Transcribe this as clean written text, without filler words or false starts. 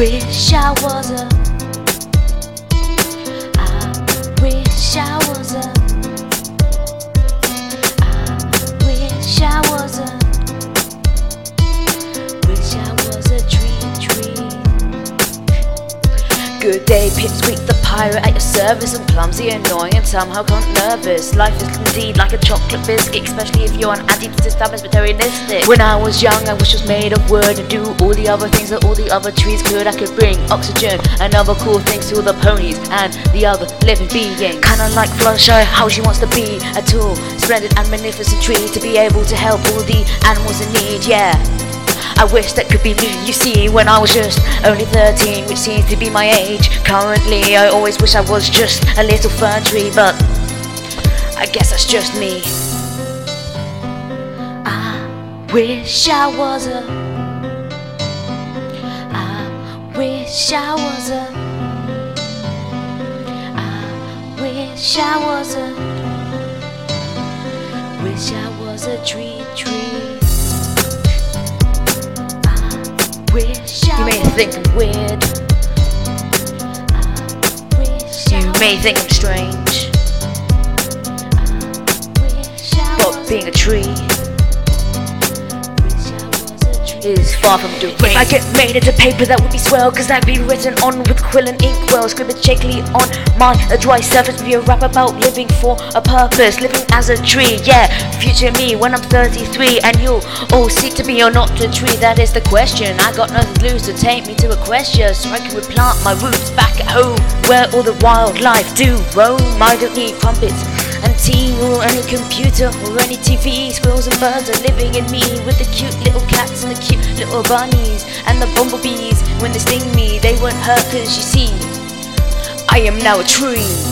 wish I was a. I wish I was a. I wish I was a. Wish I was a tree. Good day, Pipsqueak the pirate at your service. I'm clumsy, annoying, and somehow nervous. Life is indeed like a chocolate biscuit, especially if you're an anti-established materialistic. When I was young, I wish I was made of wood and do all the other things that all the other trees could. I could bring oxygen and other cool things to all the ponies and the other living beings. Kinda like Fluttershy, how she wants to be a tall, splendid and magnificent tree to be able to help all the animals in need, yeah. I wish that could be me. You see, when I was just only 13, which seems to be my age currently, I always wish I was just a little fern tree, but I guess that's just me. I wish I was a. I wish I was a. I wish I was a. Wish I was a tree. You may think I'm weird. You may think I'm strange. But being a tree is far from deranged. If I get made into paper, that would be swell, cause that'd be written on with quill and inkwell, scribbled shakily on my dry surface. Be a rap about living for a purpose, living as a tree, yeah. Future me when I'm 33, and you'll all seek to be or not a tree. That is the question. I got nothing to lose to take me to Equestria, so I can replant my roots back at home, where all the wildlife do roam. I don't need crumpets and tea or any computer or any TV. Squirrels and birds are living in me, with the cute little cats and the cute little bunnies and the bumblebees. When they sting me, they won't hurt, cause you see, I am now a tree.